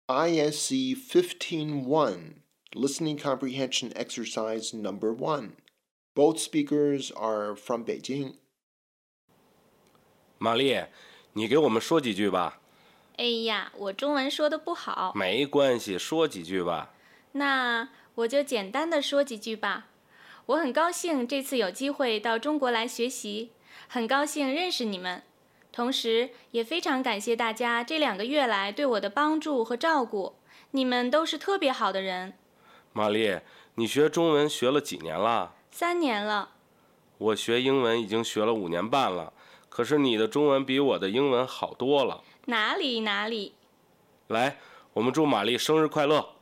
ISC 15-1, Listening Comprehension Exercise Number 1. Both speakers are from Beijing. 玛丽，你给我们说几句吧。 哎呀，我中文说得不好。 没关系，说几句吧。 那我就简单的说几句吧。我很高兴这次有机会到中国来学习，很高兴认识你们，同时也非常感谢大家这2个月来对我的帮助和照顾，你们都是特别好的人。 玛丽，你学中文学了几年了 ？3年了。 我学英文已经学了5年半了，可是你的中文比我的英文好多了。 哪里？ 来，我们祝玛丽生日快乐。